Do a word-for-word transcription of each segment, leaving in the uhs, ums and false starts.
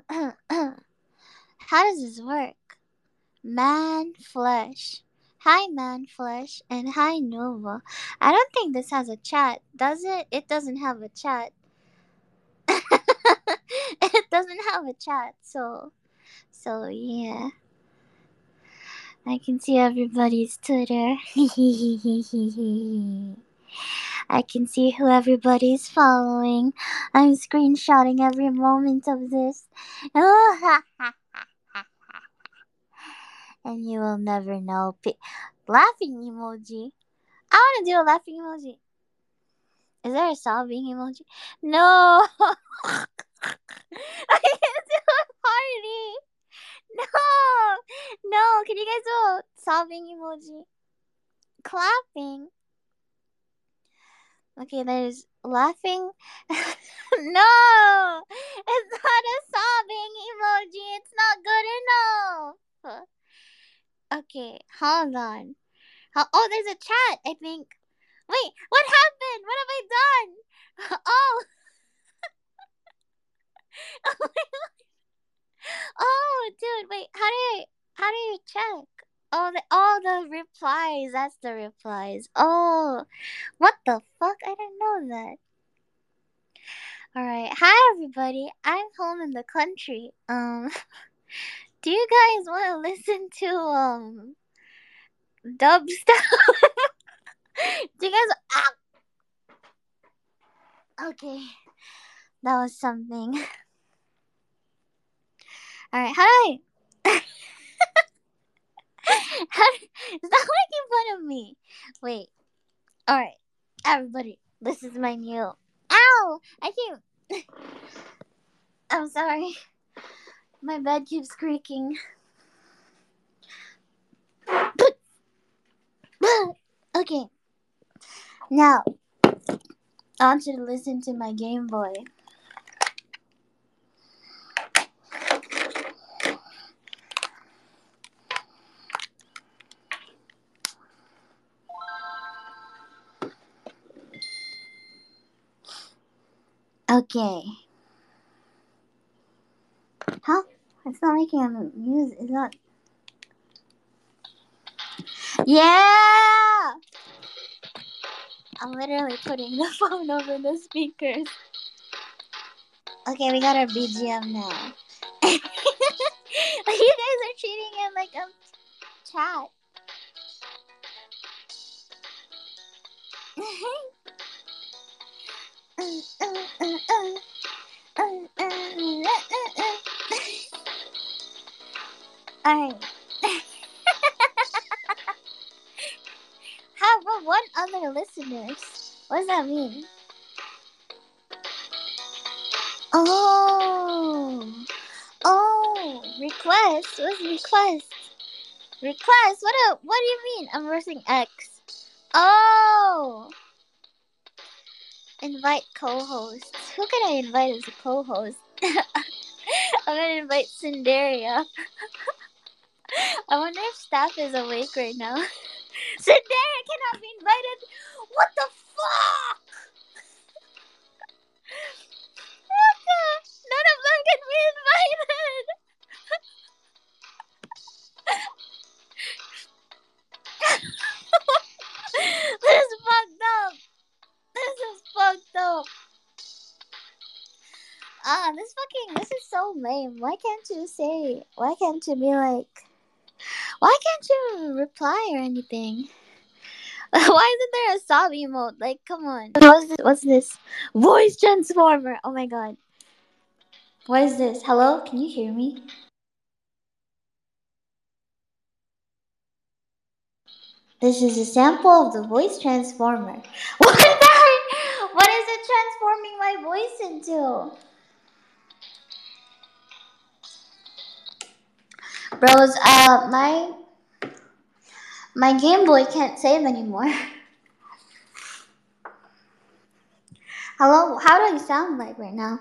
How does this work? Man Flesh. Hi, Man Flesh, and hi, Nova. I don't think this has a chat, does it? It doesn't have a chat. It doesn't have a chat, so so yeah. I can see everybody's Twitter. I can see who everybody's following. I'm screenshotting every moment of this. And you will never know. P- laughing emoji. I want to do a laughing emoji. Is there a sobbing emoji? No. I can't do a party. No. No. Can you guys do a sobbing emoji? Clapping. Okay, there's laughing. No. It's not a sobbing emoji. It's not good enough. Okay, hold on. Ho- Oh, there's a chat, I think. Wait, what happened? What have I done? Oh, oh, dude, wait. How do I? How do you check? Oh, the all the replies. That's the replies. Oh, what the fuck? I didn't know that. All right, hi everybody. I'm home in the country. Um, do you guys want to listen to um dubstep? Do you guys? Ah, okay, that was something. All right, how do I? How do... Stop making fun of me. Wait. All right, everybody. This is my new. Ow! I can't. I'm sorry. My bed keeps creaking. Okay. Now, I want you to listen to my Game Boy. Okay. Huh? It's not making a music. It's not. Yeah! I'm literally putting the phone over the speakers. Okay, we got our B G M now. You guys are treating it like a chat. Alright. How about one other listeners? What does that mean? Oh. Oh. Request? What's request? Request? What a, what do you mean? I'm pressing X. Oh. Invite co-hosts. Who can I invite as a co-host? I'm gonna invite Cinderia. I wonder if Staff is awake right now. Cinderia cannot be invited. What the fuck? What the? None of them can be invited. This is fucked up. This is fucked up. Ah, this fucking, this is so lame. Why can't you say, why can't you be like, why can't you reply or anything? Why isn't there a sob emote? Like, come on. What's this? What's this? Voice transformer. Oh my god. What is this? Hello? Can you hear me? This is a sample of the voice transformer. What is that? What is it transforming my voice into? Bros, uh, my my Game Boy can't save anymore. Hello? How do I sound like right now?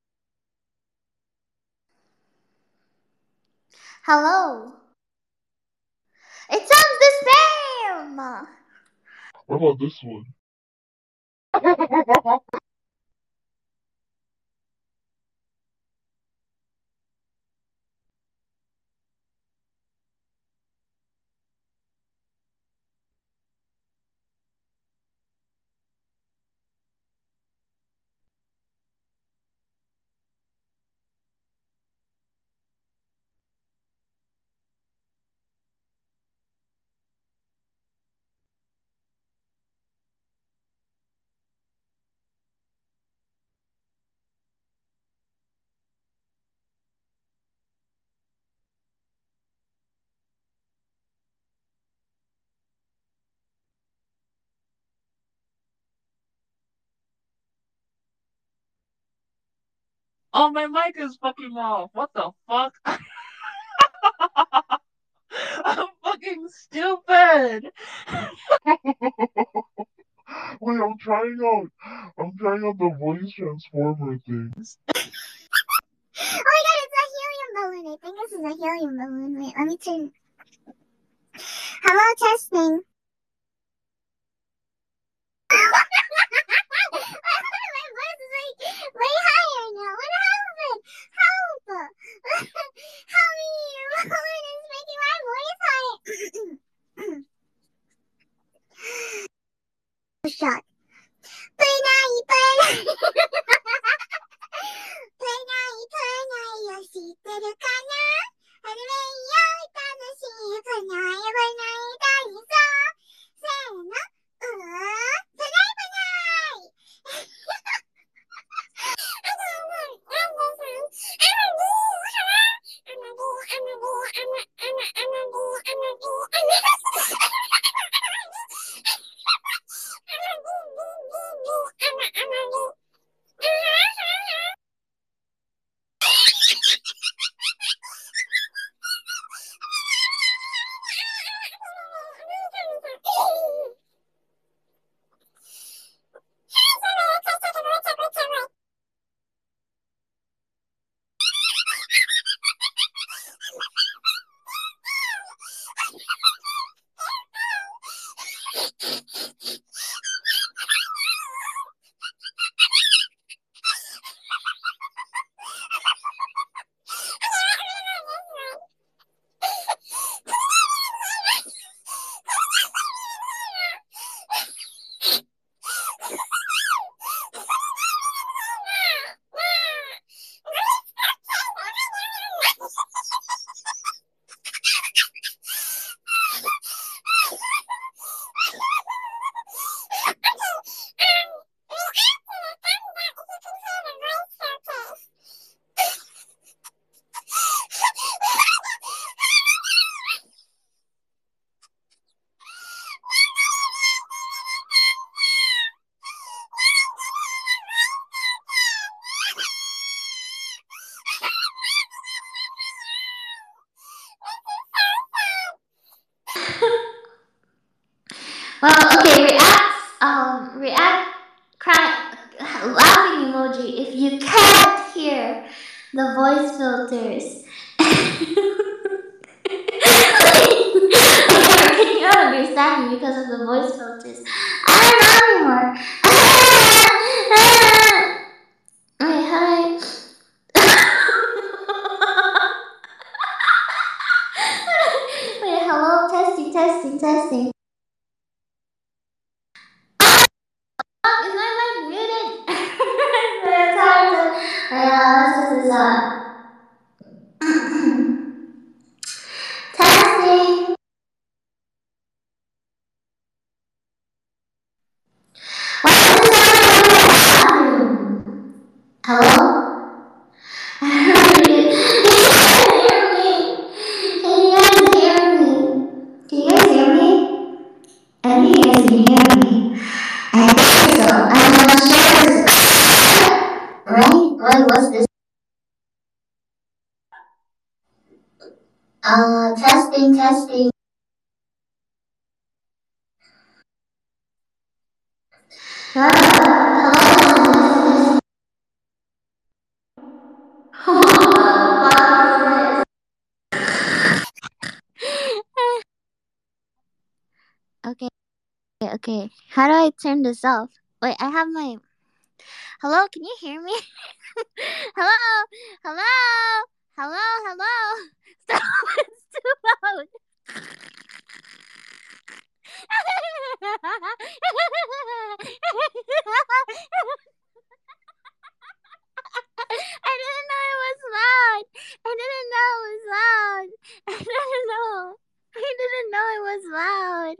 Hello? It sounds the same! What about this one? Oh, my mic is fucking off. What the fuck? I'm fucking stupid. Wait, I'm trying out. I'm trying out the voice transformer thing. Oh my god, it's a helium balloon. I think this is a helium balloon. Wait, let me turn. Hello, testing. My voice is like way higher now. What happened? Help! Help me! Your balloon is making my voice higher. Shot. Punai, punai. Punai, punai. を知ってるかな? 春めいよ楽しいプナイプナイダイソーせーのうープナイプナイWell, okay, react, um, react, cry, laughing emoji if you can't hear the voice filters. Or can you not understand me because of the voice filters? I don't know anymore. Wait, hi. Wait, hello, testing, testing, testing. Is my mic muted? It's hard to. Yeah, let's test this out. Testing. What is happening? Hello? Can you guys hear me? Can you guys hear me? I think you guys can hear me. I think so. I'm not sure. Right? What was this? Uh, testing, testing. Hello? Okay, okay. How do I turn this off? Wait, I have my. Hello, can you hear me? Hello, hello, hello, hello. Stop! It's too loud. I didn't know it was loud. I didn't know it was loud. I didn't know. I didn't know it was loud.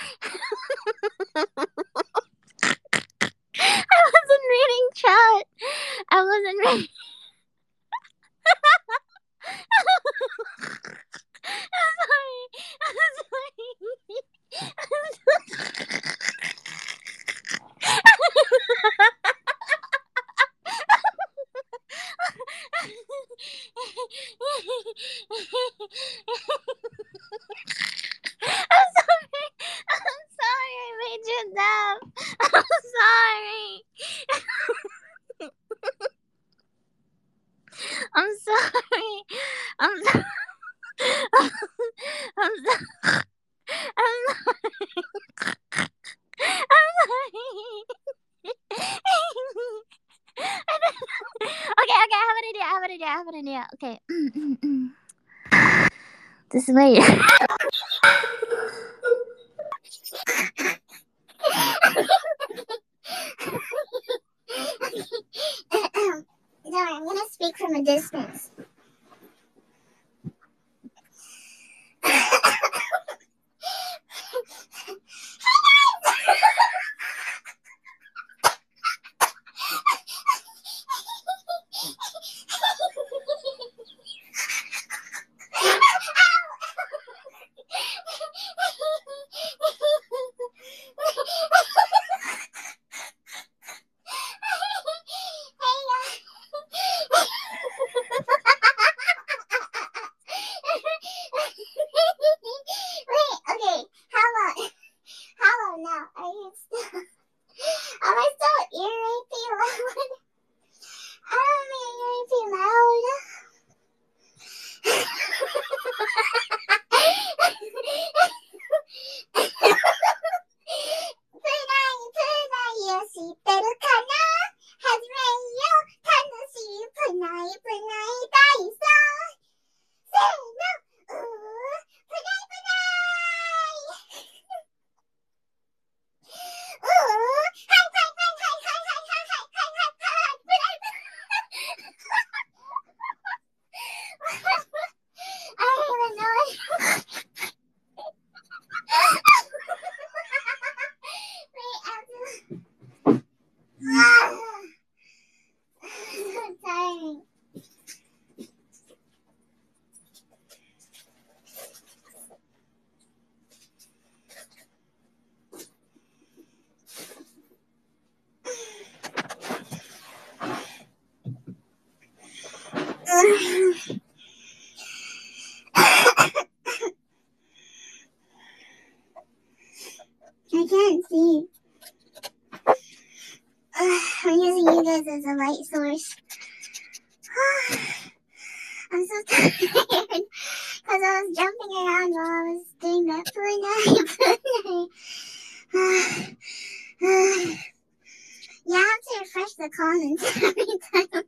I wasn't reading chat. I wasn't reading. I'm sorry. I'm sorry. I'm so made you laugh. I'm sorry. I'm sorry. I'm sorry. I'm sorry. I'm sorry. I'm sorry. Okay, okay, I have an idea. I have an idea. I have an idea. Okay. This is weird. Sorry, I'm gonna speak from a distance. I can't see. Uh, I'm using you guys as a light source. I'm so tired because I was jumping around while I was doing that Fortnite. Fortnite. Yeah, I have to refresh the comments every time.